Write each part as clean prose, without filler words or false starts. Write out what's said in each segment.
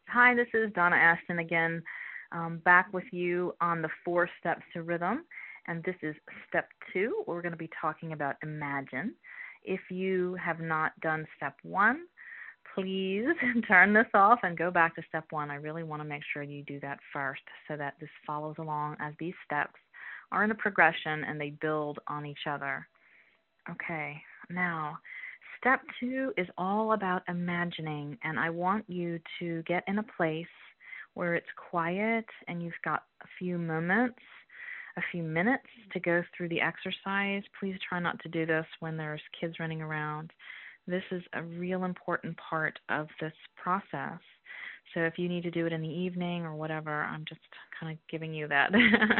Hi, this is Donna Ashton again, back with you on the 4 steps to rhythm. And this is step 2. We're going to be talking about imagine. If you have not done step 1, please turn this off and go back to step 1. I really want to make sure you do that first so that this follows along as these steps are in a progression and they build on each other. Okay, now step 2 is all about imagining, and I want you to get in a place where it's quiet and you've got a few moments, a few minutes to go through the exercise. Please try not to do this when there's kids running around. This is a real important part of this process. So if you need to do it in the evening or whatever, I'm just kind of giving you that.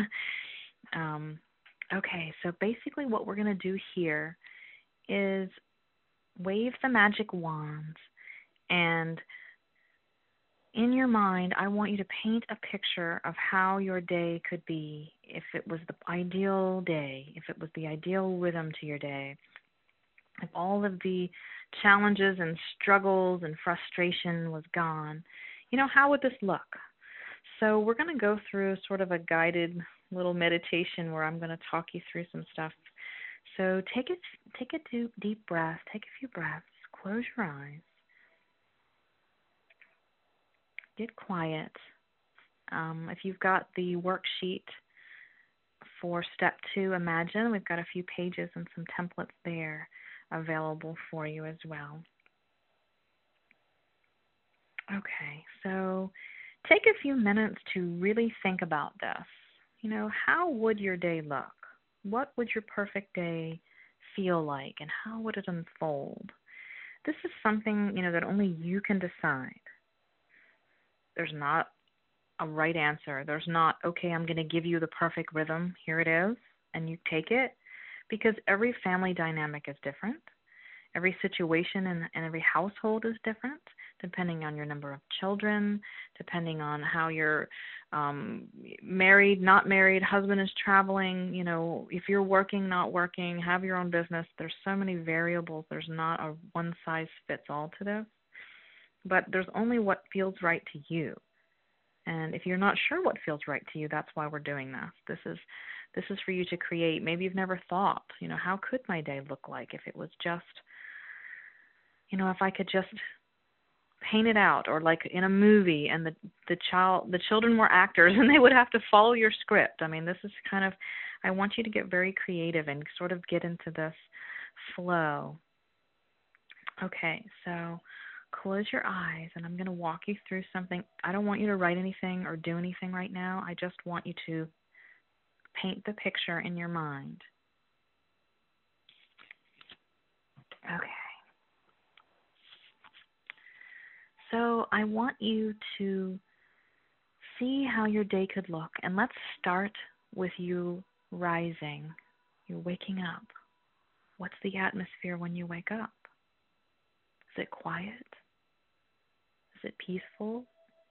Okay, so basically what we're going to do here is wave the magic wand, and in your mind, I want you to paint a picture of how your day could be if it was the ideal day, if it was the ideal rhythm to your day, if all of the challenges and struggles and frustration was gone. How would this look? So we're going to go through sort of a guided little meditation where I'm going to talk you through some stuff. So take a deep breath, take a few breaths, close your eyes, get quiet. If you've got the worksheet for step 2, imagine, we've got a few pages and some templates there available for you as well. Okay, so take a few minutes to really think about this. How would your day look? What would your perfect day feel like, and how would it unfold? This is something, that only you can decide. There's not a right answer. There's not, okay, I'm going to give you the perfect rhythm. Here it is, and you take it, because every family dynamic is different. Every situation and every household is different, depending on your number of children, depending on how you're married, not married, husband is traveling, if you're working, not working, have your own business. There's so many variables. There's not a one-size-fits-all to this, but there's only what feels right to you. And if you're not sure what feels right to you, that's why we're doing this. This is for you to create. Maybe you've never thought, how could my day look like if it was just, if I could just paint it out, or like in a movie, and the children were actors and they would have to follow your script. I mean, this is kind of, I want you to get very creative and sort of get into this flow. Okay, so close your eyes, and I'm going to walk you through something. I don't want you to write anything or do anything right now. I just want you to paint the picture in your mind. Okay. So I want you to see how your day could look. And let's start with you rising. You're waking up. What's the atmosphere when you wake up? Is it quiet? Is it peaceful?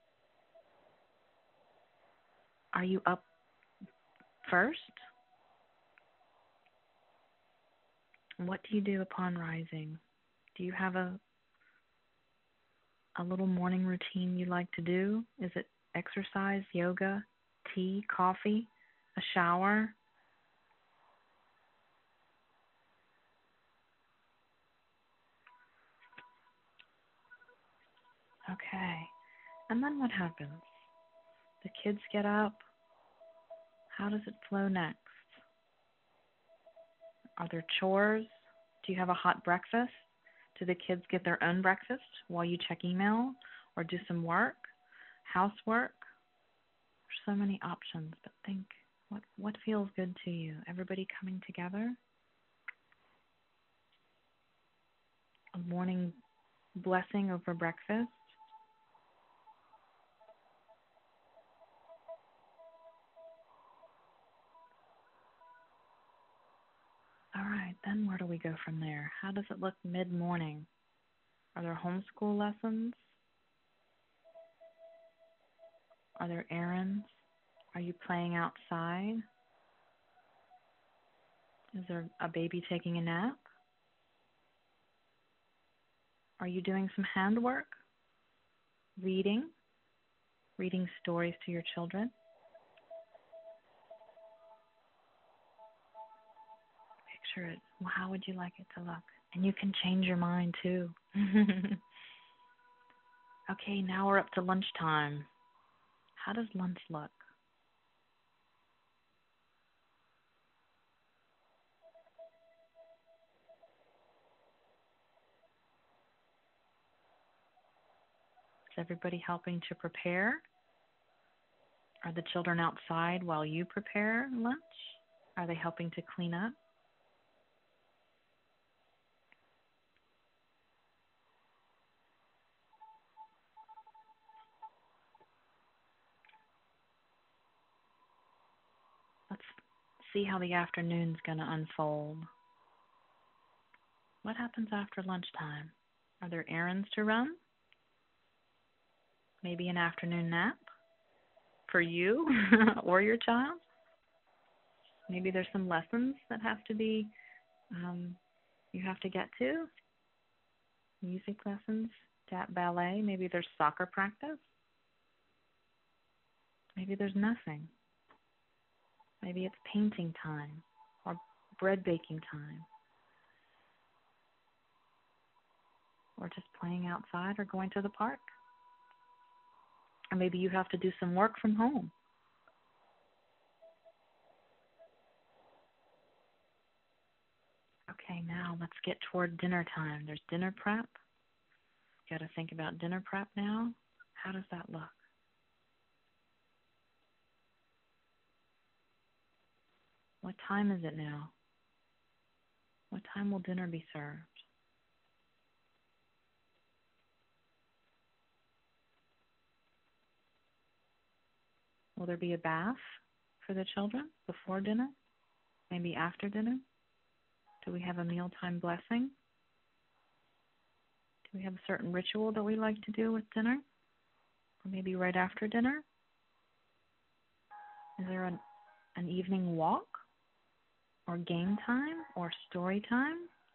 Are you up first? What do you do upon rising? Do you have a little morning routine you like to do? Is it exercise, yoga, tea, coffee, a shower? Okay. And then what happens? The kids get up. How does it flow next? Are there chores? Do you have a hot breakfast? Do the kids get their own breakfast while you check email or do some work, housework? There's so many options, but think, what feels good to you? Everybody coming together? A morning blessing over breakfast? All right, then where do we go from there? How does it look mid-morning? Are there homeschool lessons? Are there errands? Are you playing outside? Is there a baby taking a nap? Are you doing some handwork? Reading? reading stories to your children. Picture it. How would you like it to look? And you can change your mind too. Okay, now we're up to lunchtime. How does lunch look? Is everybody helping to prepare? Are the children outside while you prepare lunch? Are they helping to clean up? Let's see how the afternoon's going to unfold. What happens after lunchtime? Are there errands to run? Maybe an afternoon nap for you or your child? Maybe there's some lessons that have to be, you have to get to. Music lessons, ballet. Maybe there's soccer practice. Maybe there's nothing. Maybe it's painting time or bread baking time. Or just playing outside or going to the park. Or maybe you have to do some work from home. Okay, now let's get toward dinner time. There's dinner prep. Got to think about dinner prep now. How does that look? What time is it now? What time will dinner be served? Will there be a bath for the children before dinner? Maybe after dinner? Do we have a mealtime blessing? Do we have a certain ritual that we like to do with dinner? Or maybe right after dinner? Is there an evening walk? Or game time? Or story time?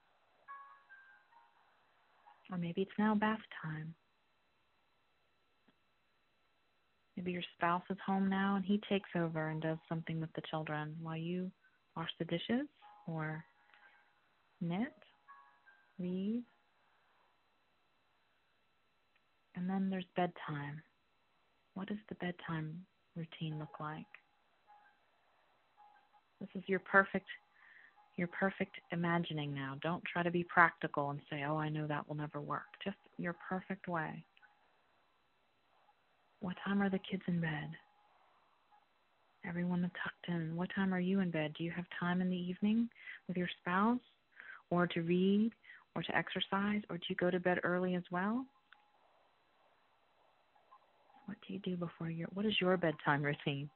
Or maybe it's now bath time. Maybe your spouse is home now and he takes over and does something with the children while you wash the dishes or knit, read. And then there's bedtime. What does the bedtime routine look like? This is your perfect imagining now. Don't try to be practical and say, oh, I know that will never work. Just your perfect way. What time are the kids in bed? Everyone tucked in. What time are you in bed? Do you have time in the evening with your spouse or to read or to exercise, or do you go to bed early as well? What do you do before what is your bedtime routine?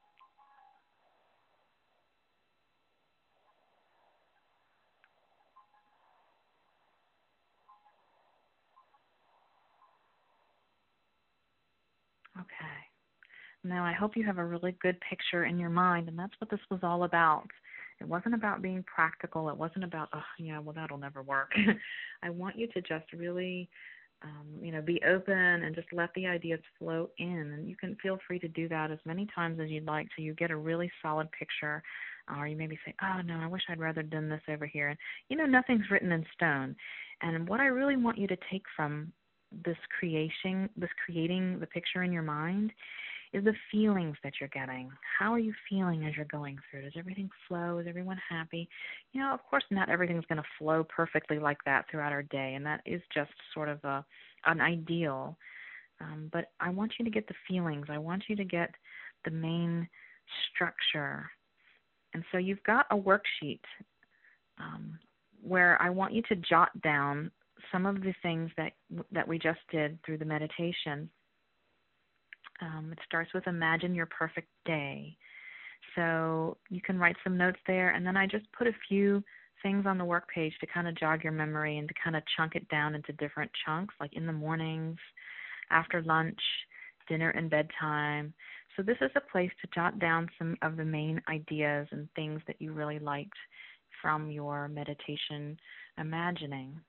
Okay. Now, I hope you have a really good picture in your mind, and that's what this was all about. It wasn't about being practical. It wasn't about, oh, yeah, well, that'll never work. I want you to just really, be open and just let the ideas flow in. And you can feel free to do that as many times as you'd like so you get a really solid picture. Or you maybe say, oh, no, I wish I'd rather done this over here. And, nothing's written in stone. And what I really want you to take from this creating the picture in your mind is the feelings that you're getting. How are you feeling as you're going through? Does everything flow? Is everyone happy? Of course, not everything's going to flow perfectly like that throughout our day, and that is just sort of an ideal. But I want you to get the feelings. I want you to get the main structure. And so you've got a worksheet where I want you to jot down some of the things that we just did through the meditation. It starts with imagine your perfect day. So you can write some notes there, and then I just put a few things on the work page to kind of jog your memory and to kind of chunk it down into different chunks, like in the mornings, after lunch, dinner and bedtime. So this is a place to jot down some of the main ideas and things that you really liked from your meditation imagining.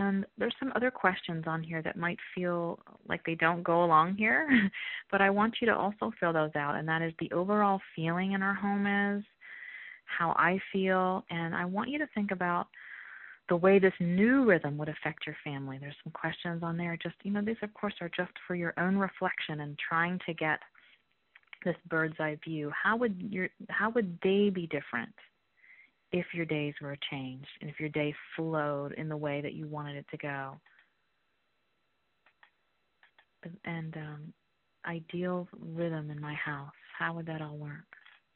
And there's some other questions on here that might feel like they don't go along here, but I want you to also fill those out, and that is the overall feeling in our home is, how I feel, and I want you to think about the way this new rhythm would affect your family. There's some questions on there. Just, these of course are just for your own reflection and trying to get this bird's eye view. How would day be different if your days were changed and if your day flowed in the way that you wanted it to go? And ideal rhythm in my house, how would that all work?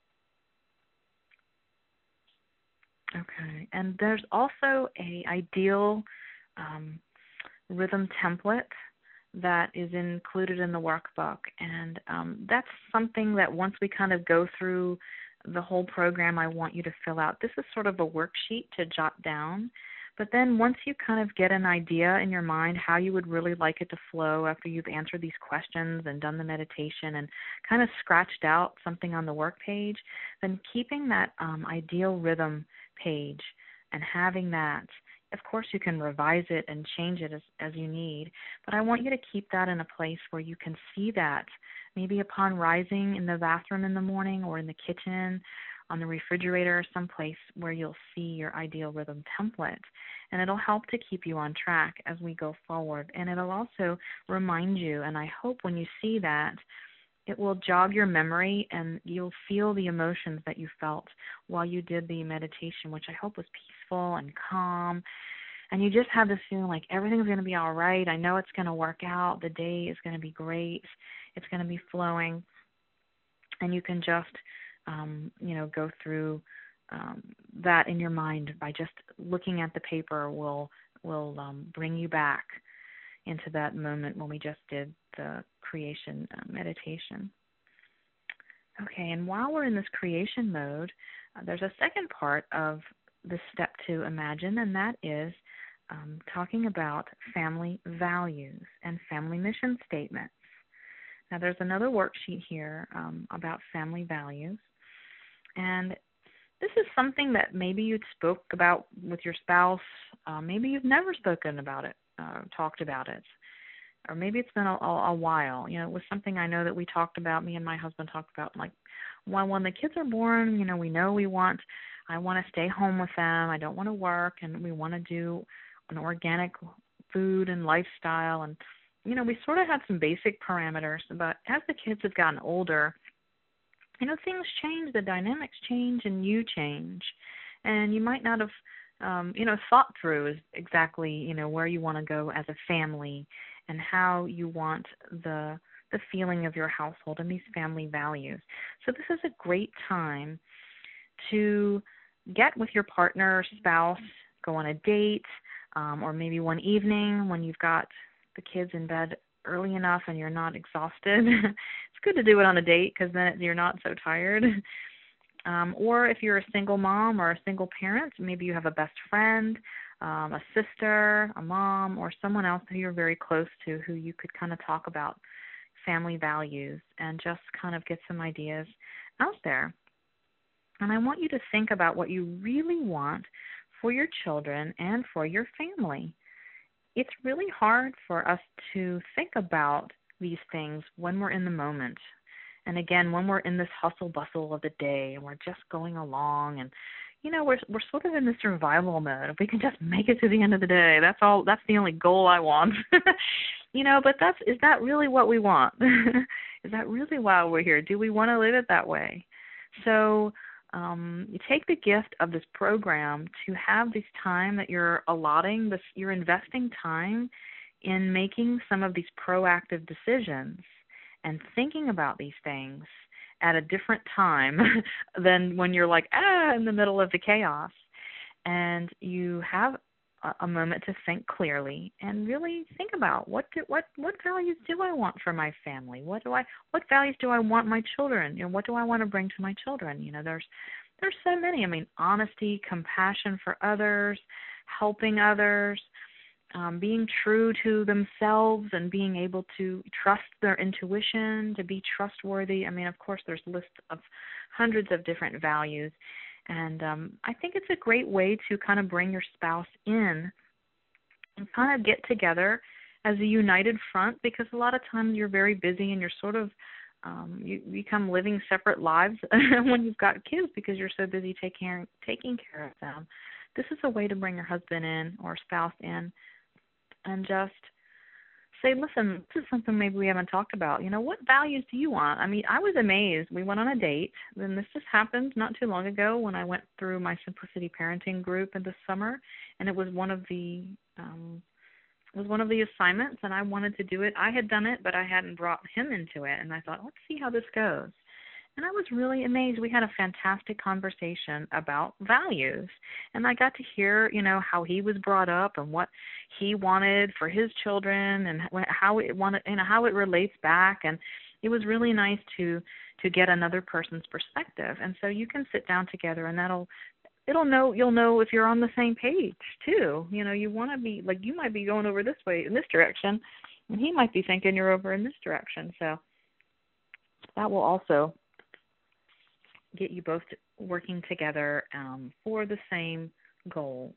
Okay, and there's also a ideal rhythm template that is included in the workbook, and that's something that once we kind of go through the whole program, I want you to fill out. This is sort of a worksheet to jot down, but then once you kind of get an idea in your mind how you would really like it to flow after you've answered these questions and done the meditation and kind of scratched out something on the work page, then keeping that ideal rhythm page and having that, of course you can revise it and change it as you need, but I want you to keep that in a place where you can see that maybe upon rising in the bathroom in the morning or in the kitchen, on the refrigerator, or someplace where you'll see your ideal rhythm template. And it'll help to keep you on track as we go forward. And it'll also remind you, and I hope when you see that, it will jog your memory and you'll feel the emotions that you felt while you did the meditation, which I hope was peaceful and calm. And you just have this feeling like everything's going to be all right. I know it's going to work out. The day is going to be great. It's going to be flowing. And you can just, go through that in your mind by just looking at the paper will bring you back into that moment when we just did the creation meditation. Okay, and while we're in this creation mode, there's a second part of the step to imagine, and that is talking about family values and family mission statements. Now, there's another worksheet here about family values, and this is something that maybe you'd spoke about with your spouse. Maybe you've never spoken about it, talked about it, or maybe it's been a while. It was something I know that we talked about, me and my husband talked about, like, when the kids are born, we know I want to stay home with them. I don't want to work, and we want to do an organic food and lifestyle. And, we sort of had some basic parameters, but as the kids have gotten older, things change, the dynamics change, and you change. And you might not have, thought through exactly, where you want to go as a family and how you want the feeling of your household and these family values. So this is a great time to get with your partner or spouse, go on a date, or maybe one evening when you've got the kids in bed early enough and you're not exhausted. It's good to do it on a date because then you're not so tired. Or if you're a single mom or a single parent, maybe you have a best friend, a sister, a mom, or someone else who you're very close to who you could kind of talk about family values and just kind of get some ideas out there. And I want you to think about what you really want for your children and for your family. It's really hard for us to think about these things when we're in the moment. And again, when we're in this hustle bustle of the day and we're just going along and, we're sort of in the survival mode. If we can just make it to the end of the day, that's the only goal I want. But is that really what we want? Is that really why we're here? Do we want to live it that way? So you take the gift of this program to have this time that you're allotting, you're investing time in making some of these proactive decisions and thinking about these things at a different time than when you're like, in the middle of the chaos. And you have a moment to think clearly and really think about what values do I want for my family? What values do I want my children? What do I want to bring to my children? There's so many. Honesty, compassion for others, helping others, being true to themselves and being able to trust their intuition, to be trustworthy. Of course, there's lists of hundreds of different values. And I think it's a great way to kind of bring your spouse in and kind of get together as a united front, because a lot of times you're very busy and you're sort of you become living separate lives when you've got kids because you're so busy taking care of them. This is a way to bring your husband in or spouse in and just say, listen, this is something maybe we haven't talked about. What values do you want? I mean, I was amazed. We went on a date. Then this just happened not too long ago when I went through my Simplicity Parenting group in the summer, and it was one of the assignments, and I wanted to do it. I had done it, but I hadn't brought him into it, and I thought, let's see how this goes. And I was really amazed. We had a fantastic conversation about values. And I got to hear, how he was brought up and what he wanted for his children and how it relates back. And it was really nice to get another person's perspective. And so you can sit down together, and you'll know if you're on the same page too. You want to be like, you might be going over this way in this direction, and he might be thinking you're over in this direction. So that will also get you both working together for the same goals.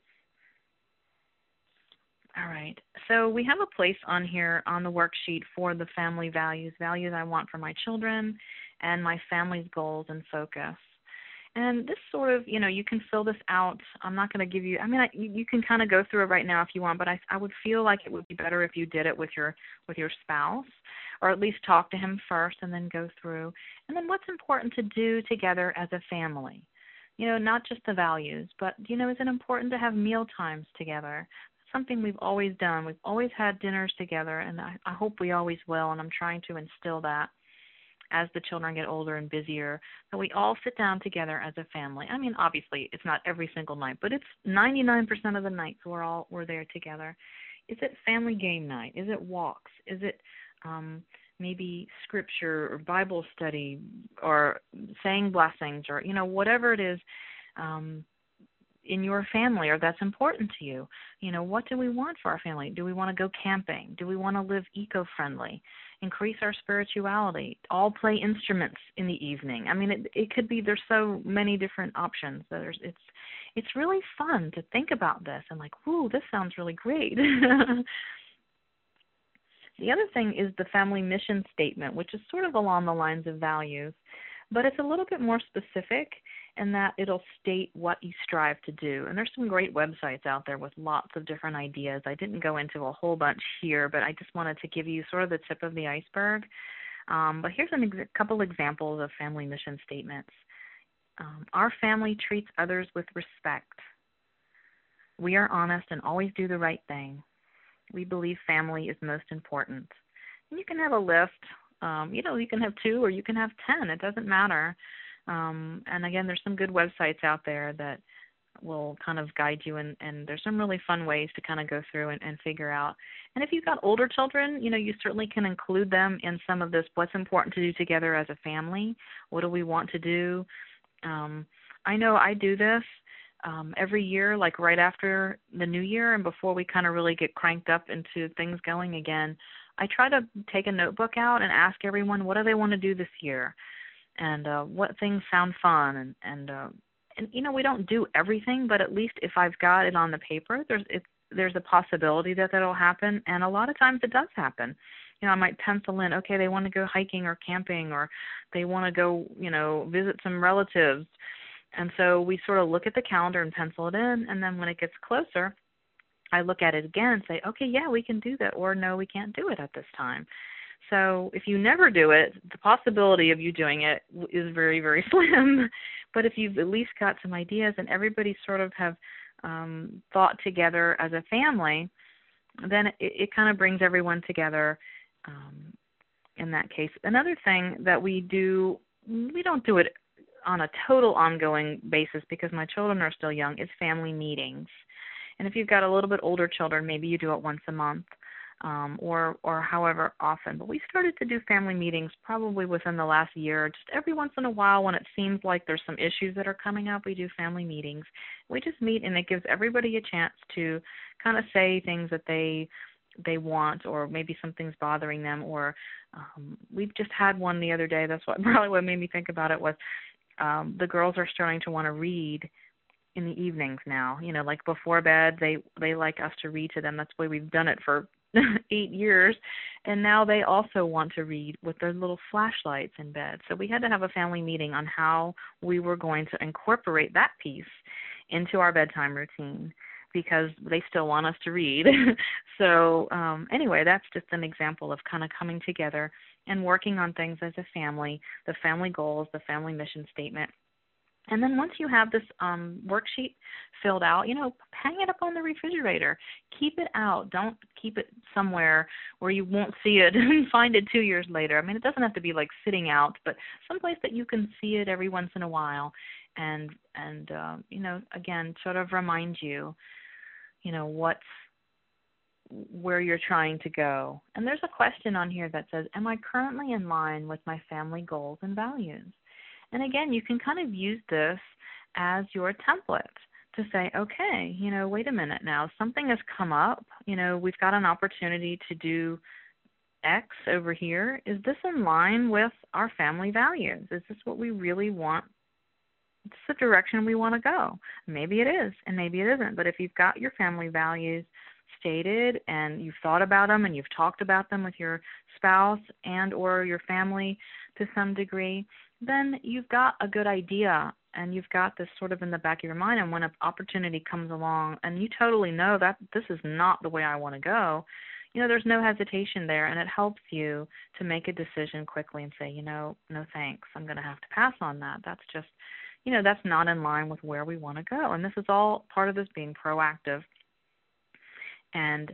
All right. So we have a place on here on the worksheet for the family values I want for my children and my family's goals and focus. And this sort of, you can fill this out. I'm not going to give you, you can kind of go through it right now if you want, but I would feel like it would be better if you did it with your spouse, or at least talk to him first and then go through. And then what's important to do together as a family? Not just the values, but, is it important to have meal times together? Something we've always done. We've always had dinners together, and I hope we always will, and I'm trying to instill that as the children get older and busier, that we all sit down together as a family. I mean, obviously, it's not every single night, but it's 99% of the nights we're there together. Is it family game night? Is it walks? Is it maybe scripture or Bible study or saying blessings or, whatever it is in your family or that's important to you? What do we want for our family? Do we want to go camping? Do we want to live eco-friendly? Increase our spirituality? All play instruments in the evening? I mean, it could be, there's so many different options. It's really fun to think about this and like, whoo, this sounds really great. The other thing is the family mission statement, which is sort of along the lines of values, but it's a little bit more specific in that it'll state what you strive to do. And there's some great websites out there with lots of different ideas. I didn't go into a whole bunch here, but I just wanted to give you sort of the tip of the iceberg. But here's a couple examples of family mission statements. Our family treats others with respect. We are honest and always do the right thing. We believe family is most important. And you can have a list. You can have 2 or you can have 10. It doesn't matter. And again, there's some good websites out there that will kind of guide you, and there's some really fun ways to kind of go through and figure out. And if you've got older children, you certainly can include them in some of this, what's important to do together as a family. What do we want to do? I know I do this every year, like right after the new year and before we kind of really get cranked up into things going again. I try to take a notebook out and ask everyone, what do they want to do this year? And what things sound fun, and we don't do everything, but at least if I've got it on the paper, there's a possibility that that'll happen, and a lot of times it does happen. I might pencil in, okay, they want to go hiking or camping, or they want to go, visit some relatives, and so we sort of look at the calendar and pencil it in, and then when it gets closer, I look at it again and say, okay, yeah, we can do that, or no, we can't do it at this time. So if you never do it, the possibility of you doing it is very, very slim. But if you've at least got some ideas and everybody sort of have thought together as a family, then it kind of brings everyone together in that case. Another thing that we don't do it on a total ongoing basis because my children are still young, is family meetings. And if you've got a little bit older children, maybe you do it once a month. Or however often. But we started to do family meetings probably within the last year. Just every once in a while when it seems like there's some issues that are coming up, we do family meetings. We just meet, and it gives everybody a chance to kind of say things that they want, or maybe something's bothering them. Or we've just had one the other day. That's probably what made me think about it was the girls are starting to want to read. in the evenings now. Like before bed, they like us to read to them. That's the way we've done it for 8 years. And now they also want to read with their little flashlights in bed. So we had to have a family meeting on how we were going to incorporate that piece into our bedtime routine, because they still want us to read. So anyway, that's just an example of kind of coming together and working on things as a family, the family goals, the family mission statement. And then once you have this worksheet filled out, hang it up on the refrigerator. Keep it out. Don't keep it somewhere where you won't see it and find it 2 years later. I mean, it doesn't have to be like sitting out, but someplace that you can see it every once in a while, and again, sort of remind you, where you're trying to go. And there's a question on here that says, am I currently in line with my family goals and values? And again, you can kind of use this as your template to say, okay, wait a minute now, something has come up. We've got an opportunity to do X over here. Is this in line with our family values? Is this what we really want? It's the direction we want to go. Maybe it is, and maybe it isn't. But if you've got your family values stated and you've thought about them and you've talked about them with your spouse and or your family to some degree, then you've got a good idea, and you've got this sort of in the back of your mind. And when an opportunity comes along and you totally know that this is not the way I want to go, there's no hesitation there, and it helps you to make a decision quickly and say, no thanks, I'm going to have to pass on that. That's just, that's not in line with where we want to go. And this is all part of this being proactive and,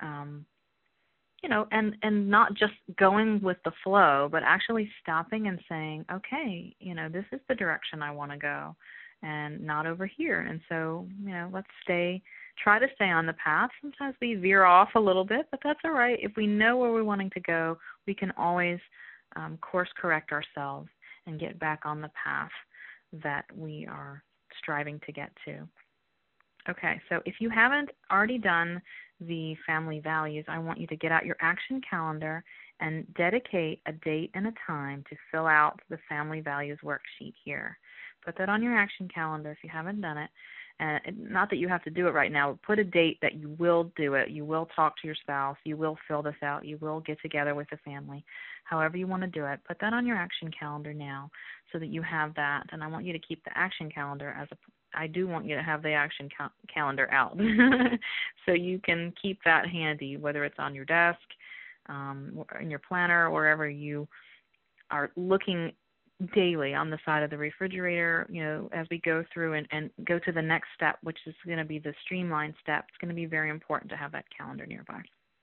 and not just going with the flow, but actually stopping and saying, okay, this is the direction I want to go and not over here. And so, let's try to stay on the path. Sometimes we veer off a little bit, but that's all right. If we know where we're wanting to go, we can always course correct ourselves and get back on the path that we are striving to get to. Okay, so if you haven't already done the family values, I want you to get out your action calendar and dedicate a date and a time to fill out the family values worksheet here. Put that on your action calendar if you haven't done it. Not that you have to do it right now. Put a date that you will do it. You will talk to your spouse. You will fill this out. You will get together with the family. However you want to do it, put that on your action calendar now so that you have that. And I want you to keep the action calendar I do want you to have the action calendar out so you can keep that handy, whether it's on your desk, in your planner, wherever you are looking daily on the side of the refrigerator, as we go through and go to the next step, which is going to be the streamline step. It's going to be very important to have that calendar nearby.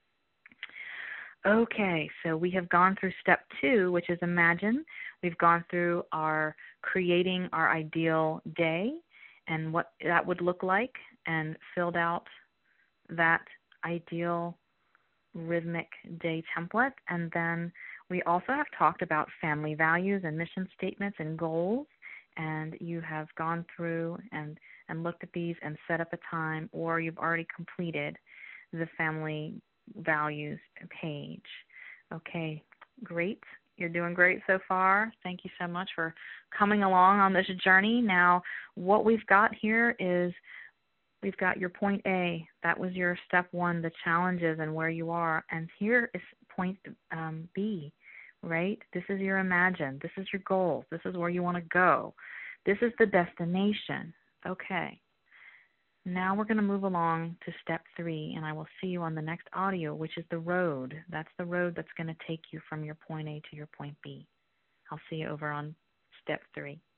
Okay, so we have gone through step 2, which is imagine. We've gone through our creating our ideal day and what that would look like, and filled out that ideal rhythmic day template. And then we also have talked about family values and mission statements and goals, and you have gone through and looked at these and set up a time, or you've already completed the family values page. Okay, great. You're doing great so far. Thank you so much for coming along on this journey. Now, what we've got here is we've got your point A. That was your step 1, the challenges and where you are. And here is point B, right? This is your imagine. This is your goals. This is where you want to go. This is the destination. Okay. Now we're going to move along to step 3, and I will see you on the next audio, which is the road. That's the road that's going to take you from your point A to your point B. I'll see you over on step 3.